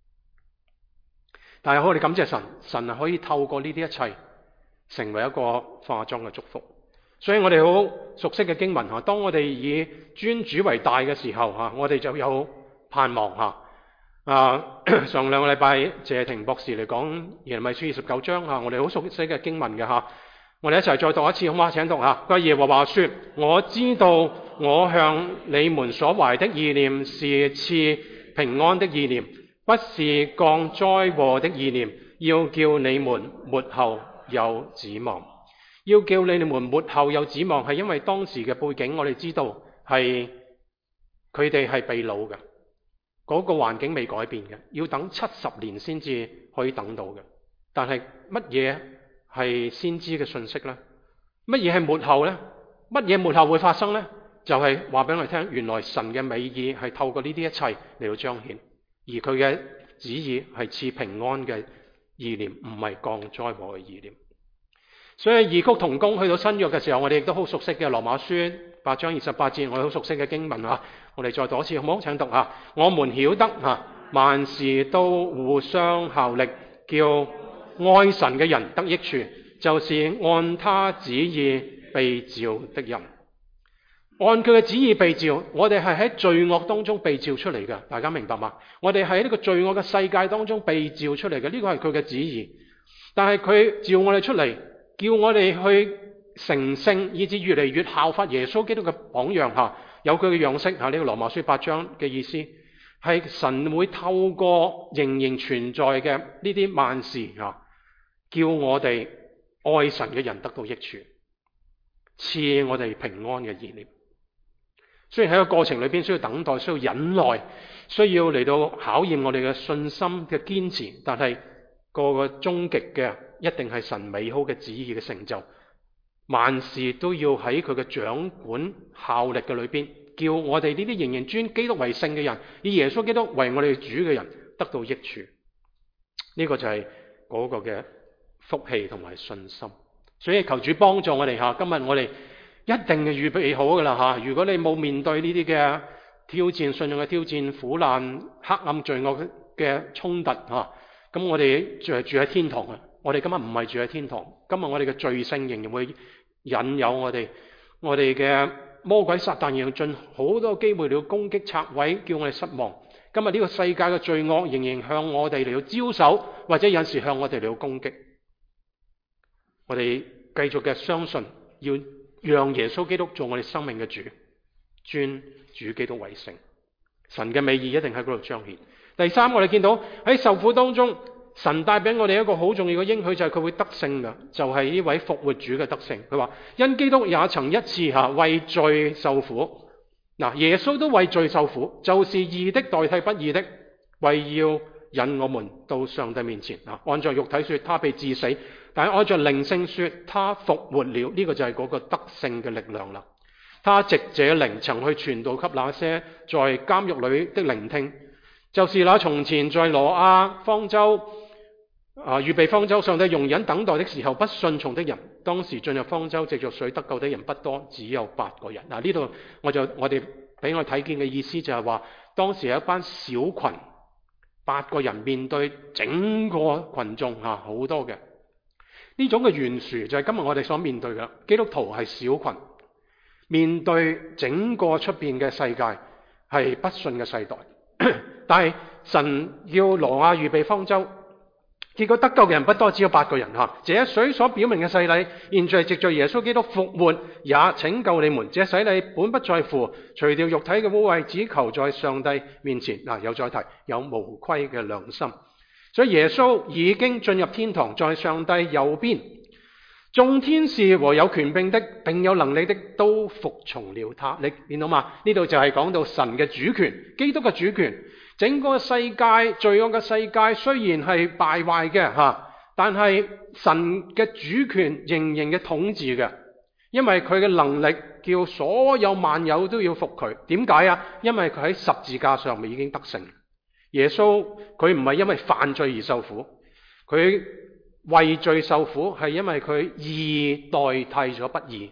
但係我哋感謝神，神係可以透過呢啲一切成為一個化妝嘅祝福。所以我哋好熟悉嘅經文當我哋以尊主為大嘅時候我哋就有盼望上兩個禮拜謝霆博士嚟講耶利米書29章我哋好熟悉嘅經文嘅我哋一齊再讀一次好嗎？請讀佢話耶和華說：我知道我向你們所懷的意念是賜平安的意念，不是降災禍的意念，要叫你們末後有指望。要叫你們末後有指望，係因為當時嘅背景我哋知道係佢哋係被擄嘅，嗰個環境未改變嘅，要等70年先至可以等到嘅。但係乜嘢係先知嘅信息呢？乜嘢係末後呢？乜嘢末後會發生呢？就係話俾我哋聽，原來神嘅美意係透過呢啲一切嚟到彰顯，而佢嘅旨意係賜平安嘅意念，唔係降災禍嘅意念。所以異曲同工，去到新約嘅時候，我哋亦都好熟悉嘅羅馬書8章28節，我哋好熟悉嘅經文我哋再讀一次好唔好？請讀我們曉得萬事都互相效力，叫愛神嘅人得益處，就是按他旨意被召的人。按佢嘅旨意被召，我哋係喺罪惡當中被召出嚟嘅，大家明白嗎？我哋喺呢個罪惡嘅世界當中被召出嚟嘅，呢個係佢嘅旨意。但係佢召我哋出嚟，叫我哋去成聖，以至越嚟越效法耶穌基督嘅榜樣有佢嘅樣式呢個羅馬書8章嘅意思係神會透過仍然存在嘅呢啲萬事叫我哋愛神嘅人得到益處，賜我哋平安嘅意念。雖然喺個過程裏邊需要等待，需要忍耐，需要嚟到考驗我哋嘅信心嘅堅持，但係個終極嘅一定係神美好嘅旨意嘅成就。萬事都要喺佢嘅掌管效力嘅裏邊，叫我哋呢啲仍然尊基督為聖嘅人，以耶穌基督為我哋主嘅人得到益處。呢個就係嗰個嘅福氣同埋信心。所以求主幫助我哋今日我哋一定係預備好噶啦如果你冇面對呢啲嘅挑戰、信仰嘅挑戰、苦難、黑暗、罪惡嘅衝突咁我哋就係住喺天堂我哋今日唔係住喺天堂，今日我哋嘅罪性仍然會引誘我哋嘅魔鬼撒旦仍然盡好多機會嚟到攻擊拆毀，叫我哋失望。今日呢個世界嘅罪惡仍然向我哋嚟到招手，或者有時向我哋嚟到攻擊。我哋繼續嘅相信，要讓耶穌基督做我哋生命嘅主，尊主基督為聖。神嘅美意一定喺嗰度彰顯。第三，我哋見到喺受苦當中，神帶俾我哋一個好重要嘅應許，就係佢會得勝嘅，就係呢位復活主嘅得勝。佢話因基督也曾一次為罪受苦，耶穌都為罪受苦，就是義的代替不義的，為要引我們到上帝面前。按照肉體說他被治死，但係按照靈性說他復活了。呢個就係嗰個得勝嘅力量啦。他藉這靈曾去傳道給那些在監獄裏的聆聽，就是那從前在挪亞方舟預備方舟，上帝容忍等待的時候不順從的人。當時進入方舟藉着水得救的人不多，只有8個人。呢度我哋俾我睇見嘅意思就係話，當時有一班小群8個人面對整個群眾好多嘅呢種嘅懸殊，就係今日我哋所面對嘅。基督徒係小群面對整個出邊嘅世界係不信嘅世代，但係神要挪亞預備方舟， 結果得救嘅人不多，只有8個人嚇。這水所表明嘅洗禮，現在藉着耶穌基督復活也拯救你們。這洗禮本不在乎除掉肉體嘅污穢，只求在上帝面前又再提有無虧嘅良心。所以耶穌已經進入天堂，在上帝右邊，眾天使和有權柄的並有能力的都服從了他。你見到嘛？呢度就係講到神嘅主權，基督嘅主權。整個世界，罪惡嘅世界雖然係敗壞嘅但係神嘅主權仍然嘅統治嘅，因為佢嘅能力叫所有萬有都要服佢。點解啊？因為佢喺十字架上面已經得勝。耶穌佢唔係因為犯罪而受苦，佢為罪受苦係因為佢義代替咗不義。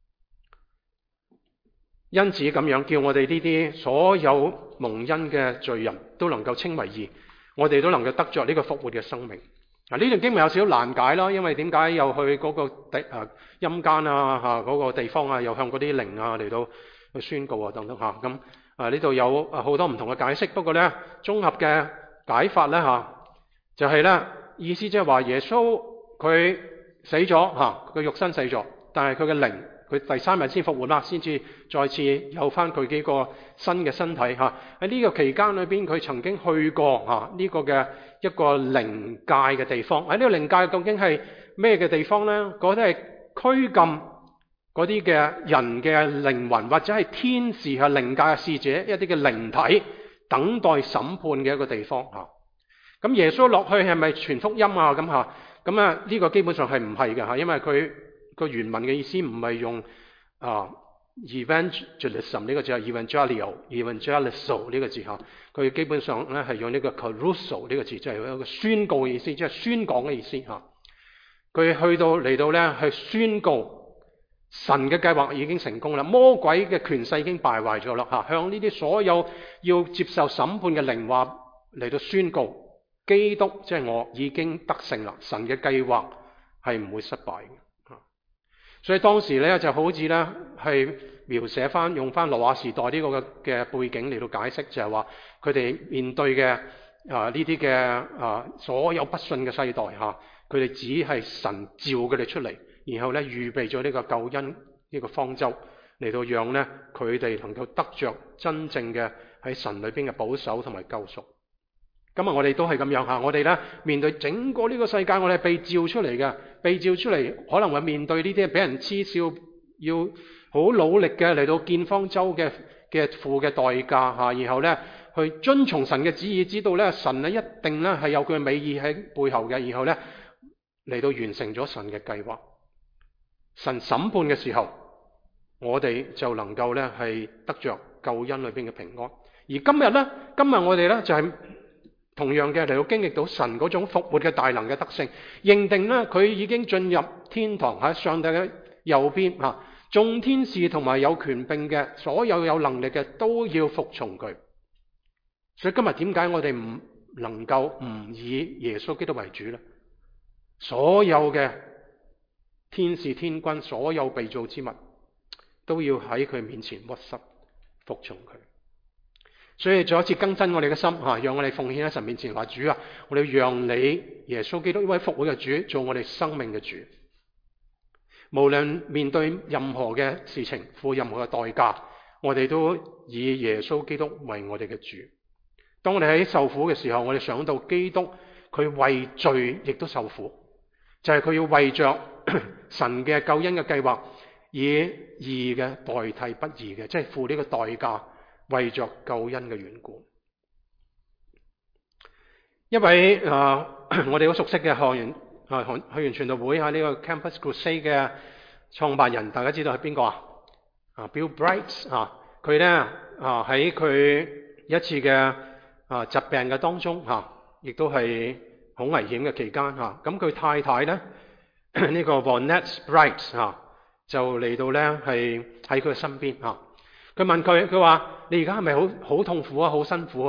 因此咁樣叫我哋呢啲所有蒙恩嘅罪人都能夠稱為義，我哋都能夠得着呢個復活嘅生命。呢段經文有少少難解啦，因為點解又去嗰個陰間嗰個地方啊，又向嗰啲靈嚟到去宣告等等咁呢度有好多唔同嘅解釋。不過呢，綜合嘅解法呢就係呢意思即係話耶穌佢死咗佢肉身死咗，但係佢嘅靈佢第3日先復活啦，先至再次有翻佢幾個新嘅身體喺呢個期間裏邊，佢曾經去過呢個嘅一個靈界嘅地方。喺呢個靈界究竟係咩嘅地方呢？嗰啲係拘禁嗰啲嘅人嘅靈魂，或者係天使靈界嘅使者，一啲嘅靈體等待審判嘅一個地方咁耶穌落去係咪傳福音咁呢個基本上係唔係嘅因為佢個原文嘅意思唔係用evangelism 呢個字，evangelizo 呢個字佢基本上咧係用呢個 caruso 呢個字，即係一個宣告嘅意思，即係宣講嘅意思佢嚟到咧去宣告神嘅計劃已經成功啦，魔鬼嘅權勢已經敗壞咗啦向呢啲所有要接受審判嘅靈話嚟到宣告，基督即係我已經得勝啦，神嘅計劃係唔會失敗嘅。所以當時咧就好似咧係描寫翻用翻挪亞時代呢個嘅背景嚟到解釋，就係話佢哋面對嘅呢啲嘅所有不信嘅世代佢哋只係神召佢哋出嚟，然後咧預備咗呢個救恩呢個方舟嚟到讓咧佢哋能夠得着真正嘅喺神裏邊嘅保守同埋救贖。今日我哋都係咁樣我哋咧面對整個呢個世界，我哋係被召出嚟嘅，被召出嚟可能會面對呢啲俾人嗤笑，要好努力嘅嚟到建方舟嘅付嘅代價然後咧去遵從神嘅旨意，知道咧神咧一定咧係有佢嘅美意喺背後嘅，然後咧嚟到完成咗神嘅計劃。神審判嘅時候，我哋就能夠咧係得着救恩裏邊嘅平安。而今日我哋咧就係同樣嘅嚟到經歷到神嗰種復活嘅大能嘅得勝，認定咧佢已經進入天堂喺上帝嘅右邊眾天使同埋有權柄嘅所有有能力嘅都要服從佢。所以今日點解我哋唔能夠唔以耶穌基督為主呢？所有嘅天使天軍，所有被造之物都要喺佢面前屈膝服從佢。所以再一次更新我哋嘅心讓我哋奉獻喺神面前話，主我哋讓你耶穌基督呢位復活嘅主做我哋生命嘅主，無論面對任何嘅事情，付任何嘅代價，我哋都以耶穌基督為我哋嘅主。當我哋喺受苦嘅時候，我哋想到基督佢為罪亦都受苦，就係佢要為着神嘅救恩嘅計劃，以義嘅代替不義嘅，即係付呢個代價，為着救恩嘅緣故。一位我哋好熟悉嘅學員去完傳道會呢個 Campus Crusade 嘅創辦人，大家知道係邊個Bill Bright 佢咧喺佢一次嘅疾病嘅當中亦都係好危險嘅期間咁佢太太咧呢個 Vonette Bright 就嚟到咧係喺佢嘅身邊佢問佢話：你而家係咪好痛苦好辛苦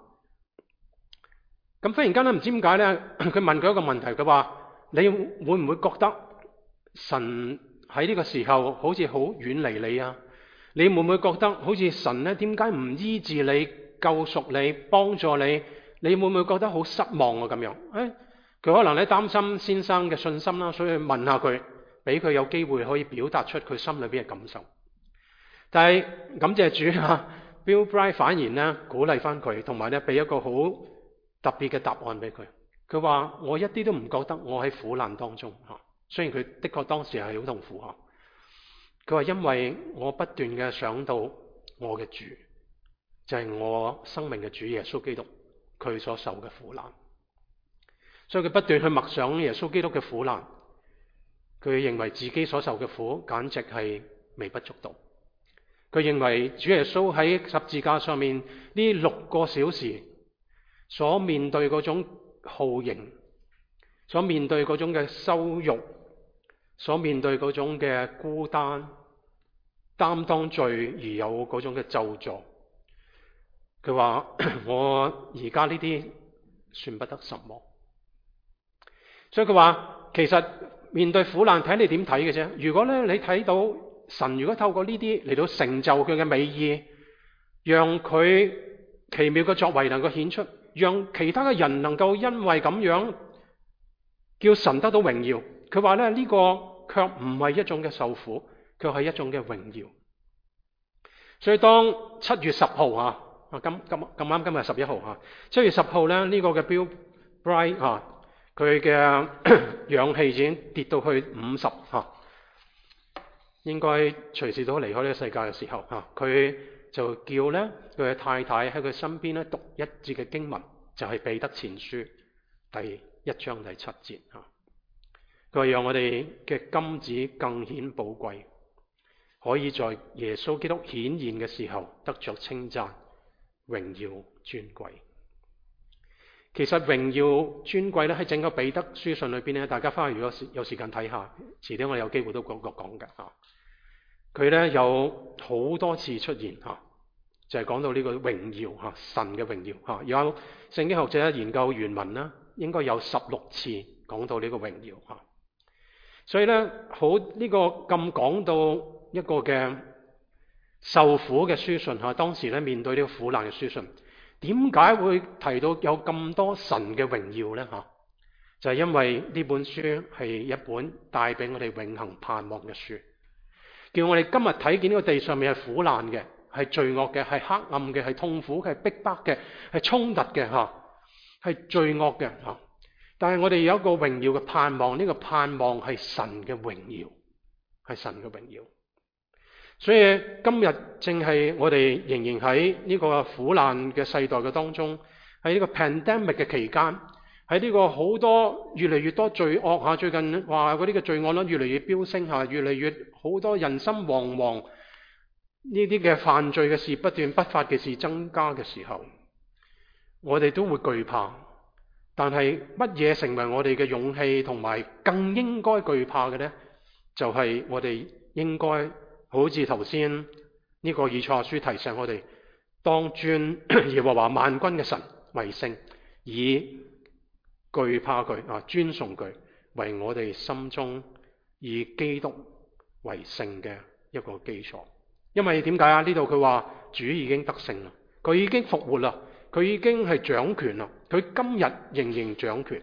咁忽然間咧唔知點解咧，佢問佢一個問題，佢話：你會唔會覺得神喺呢個時候好似好遠離你啊？你會唔會覺得好似神咧點解唔醫治你、救贖你、幫助你？你會唔會覺得好失望咁樣？ 佢可能咧擔心先生嘅信心啦，所以問下佢，俾佢有機會可以表達出佢心裏邊嘅感受。但係感謝主Bill Bright 反而咧鼓勵翻佢，同埋咧俾一個好特別嘅答案俾佢。佢話：我一啲都唔覺得我喺苦難當中嚇，雖然佢的確當時係好痛苦嚇。佢話因為我不斷嘅想到我嘅主，就係我生命嘅主耶穌基督，佢所受嘅苦難，所以佢不斷去默想耶穌基督嘅苦難。佢認為自己所受嘅苦簡直係微不足道。佢認為主耶穌喺十字架上面呢6個小時所面對嗰種酷刑，所面對嗰種嘅羞辱，所面對嗰種嘅孤單，擔當罪而有嗰種嘅咒詛。佢話我而家呢啲算不得什麼。所以佢話其實面對苦難睇你點睇嘅啫。如果咧你睇到神如果透過呢啲嚟到成就佢嘅美意，讓佢奇妙嘅作為能夠顯出，讓其他嘅人能夠因為咁樣叫神得到榮耀。佢話咧呢個卻唔係一種嘅受苦，卻係一種嘅榮耀。所以當7月10號咁啱今日11號7月10號咧呢個嘅 Bill Bright 佢嘅氧氣已經跌到去50應該隨時都離開呢個世界嘅時候佢就叫咧佢嘅太太喺佢身邊咧讀一節嘅經文，就係彼得前書第1章第7節佢話讓我哋嘅金子更顯寶貴，可以在耶穌基督顯現嘅時候得着稱讚、榮耀、尊貴。其實榮耀尊貴咧喺整個彼得書信裏邊咧，大家翻去如果有時間睇下，遲啲我哋有機會都講嘅佢咧有好多次出現就係講到呢個榮耀神嘅榮耀有聖經學者研究原文啦，應該有16次講到呢個榮耀所以咧好呢個咁講到一個嘅受苦嘅書信當時咧面對呢個苦難嘅書信。點解會提到有咁多神嘅榮耀呢？就係因為呢本書係一本帶俾我哋永恆盼望嘅書，叫我哋今日睇見呢個地上面係苦難嘅，係罪惡嘅，係黑暗嘅，係痛苦嘅，係逼迫嘅，係衝突嘅係罪惡嘅但係我哋有一個榮耀嘅盼望，呢個盼望係神嘅榮耀，係神嘅榮耀。所以今日正係我哋仍然喺呢個苦難嘅世代嘅當中，喺呢個 pandemic 嘅期間，喺呢個好多越嚟越多罪惡最近話嗰啲嘅罪案率越嚟越飆升越嚟越好多人心惶惶，呢啲嘅犯罪嘅事不斷不法嘅事增加嘅時候，我哋都會懼怕。但係乜嘢成為我哋嘅勇氣同埋更應該懼怕嘅呢？就係我哋應該好似頭先呢個以賽亞書提醒我哋，當尊耶和華萬軍嘅神為聖，以懼怕佢尊崇佢為我哋心中以基督為聖嘅一個基礎。因為點解呢度佢話主已經得勝啦，佢已經復活啦，佢已經係掌權啦，佢今日仍然掌權。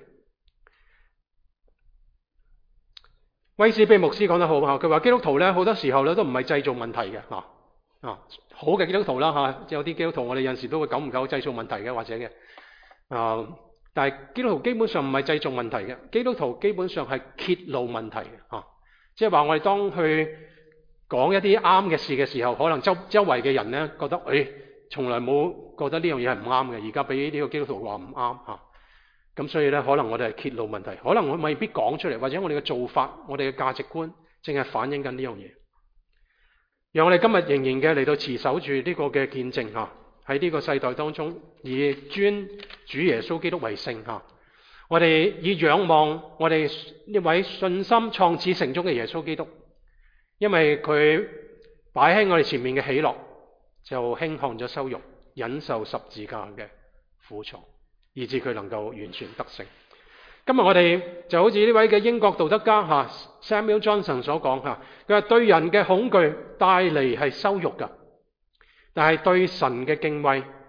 威斯比牧師講得好佢話基督徒咧好多時候咧都唔係製造問題嘅好嘅基督徒啦有啲基督徒我哋有陣時都會久唔久製造問題嘅或者嘅但係基督徒基本上唔係製造問題嘅，基督徒基本上係揭露問題嘅即係話我哋當去講一啲啱嘅事嘅時候，可能周圍嘅人咧覺得從來冇覺得呢樣嘢係唔啱嘅，而家俾呢個基督徒話唔啱咁所以咧，可能我哋係揭露問題，可能我未必講出嚟，或者我哋嘅做法、我哋嘅價值觀，正係反映緊呢樣嘢。讓我哋今日仍然嘅嚟到持守住呢個嘅見證喺呢個世代當中，以尊主耶穌基督為聖我哋以仰望我哋呢位信心創始成終嘅耶穌基督，因為佢擺喺我哋前面嘅喜樂，就輕看咗羞辱，忍受十字架嘅苦楚，以致佢能夠完全得勝。今日我哋就好似呢位嘅英國道德家Samuel Johnson 所講佢話對人嘅恐懼帶嚟係羞辱㗎，但係對神嘅敬畏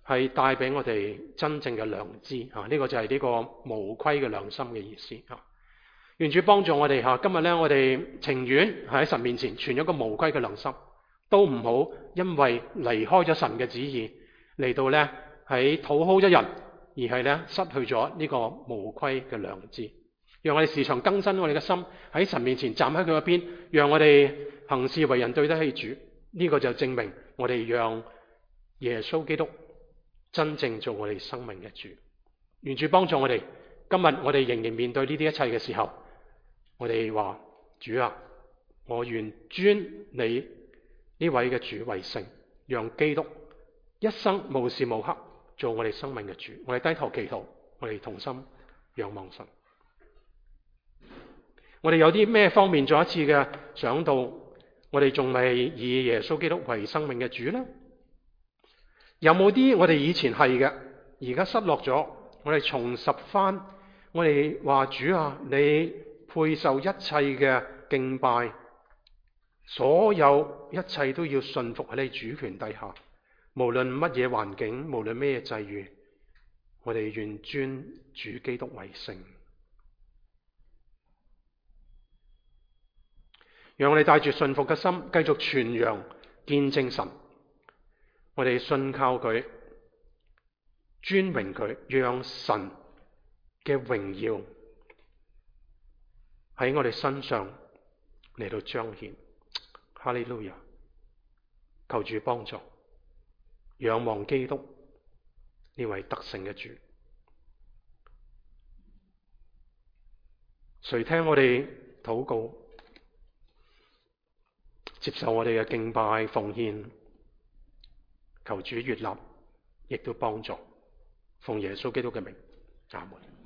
係帶俾我哋真正嘅良知呢個就係呢個無虧嘅良心嘅意思願主幫助我哋今日呢，我哋情願喺神面前存咗個無虧嘅良心，都唔好因為離開咗神嘅旨意嚟到呢喺討好咗人，而係呢失去咗呢個無虧嘅良知。讓我哋時常更新我哋嘅心，喺神面前站喺佢嗰邊，讓我哋行事為人對得起主。呢個就證明我哋讓耶穌基督真正做我哋生命嘅主。願主幫助我哋，今日我哋仍然面對呢啲一切嘅時候，我哋話主啊，我願尊你呢位嘅主為聖，讓基督一生無時無刻做我哋生命嘅主。我哋低頭祈禱，我哋同心仰望神。我哋有啲咩方面再一次嘅想到，我哋仲未以耶穌基督為生命嘅主呢？有冇啲我哋以前係嘅，而家失落咗，我哋重拾翻，我哋話主啊，你配受一切嘅敬拜，所有一切都要順服喺你主權底下，無論乜嘢環境，無論咩際遇，我哋願尊主基督為聖。讓我哋帶住信服嘅心，繼續傳揚見證神。我哋信靠佢，尊榮佢，讓神嘅榮耀喺我哋身上嚟到彰顯。哈利路亞！求主幫助，仰望基督呢位得勝嘅主。垂聽我哋禱告，接受我哋嘅敬拜奉獻，求主悅納，亦都幫助，奉耶穌基督嘅名，阿門。